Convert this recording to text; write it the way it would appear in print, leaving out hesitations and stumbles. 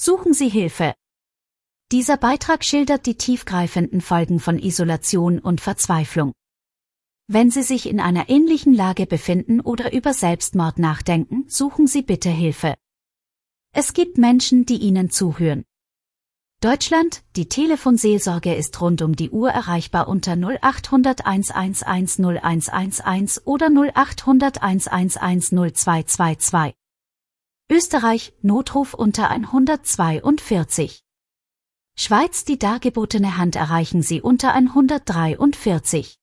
Suchen Sie Hilfe. Dieser Beitrag schildert die tiefgreifenden Folgen von Isolation und Verzweiflung. Wenn Sie sich in einer ähnlichen Lage befinden oder über Selbstmord nachdenken, suchen Sie bitte Hilfe. Es gibt Menschen, die Ihnen zuhören. Deutschland, die Telefonseelsorge ist rund um die Uhr erreichbar unter 0800 111 0111 oder 0800 111 0222. Österreich, Notruf unter 142. Schweiz, die dargebotene Hand erreichen Sie unter 143.